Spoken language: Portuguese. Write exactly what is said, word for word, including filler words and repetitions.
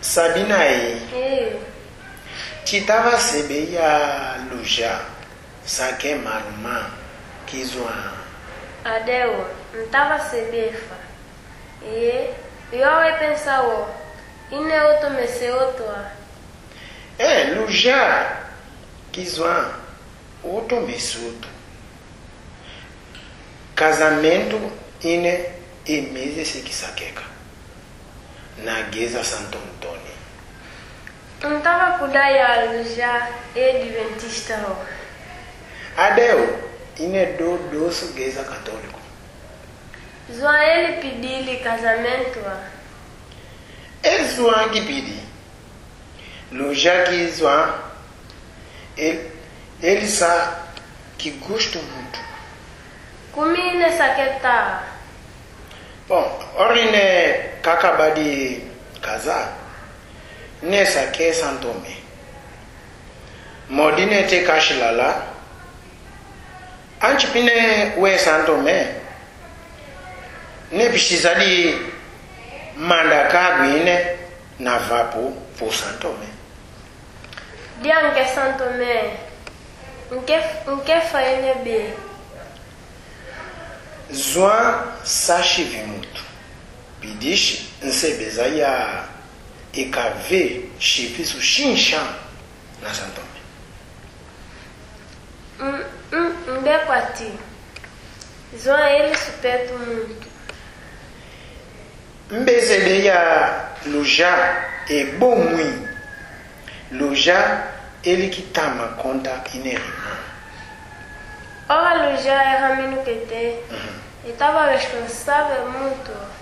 Sabina aí, Eu. titava sebe ya luja, saque maruma, kizwa. Adeu, não tava sebefa. E eu ia pensar, ó, e não é outro messe outro. É, luja, kizwa, outro mesuto. Casamento ine e mese se kisaqueca. Na Geza Santo Antônio. Não tava por daí a luz já é adventista, ó. Adeu, ine do doce Geza Católico. Zoa ele pedir-lhe casamento, ó. É Zoan que pedi. Luja que Zoan, ele, ele sabe que gosto muito. Comi nessa que tá. Bom, orine que acaba de casar, nessa que é Santo Tomé. Modine te cachilala, antipine ué Santo Tomé, ne precisa de mandar caguine na vapo por Santo Tomé. Diante que Santo Tomé, em que em que farinha bem? Zoan sachivi muito. Pidishi nsebeza ya ekave shifisu shinshan na Santo Tomé. Hum, hum, hum, bem com a ti. Zoa ele superto muito. Mbezebe ya luja e bom muito. Luja ele que tama conta inerima. Ora, luz já é ramino que tem. E tava responsável muito.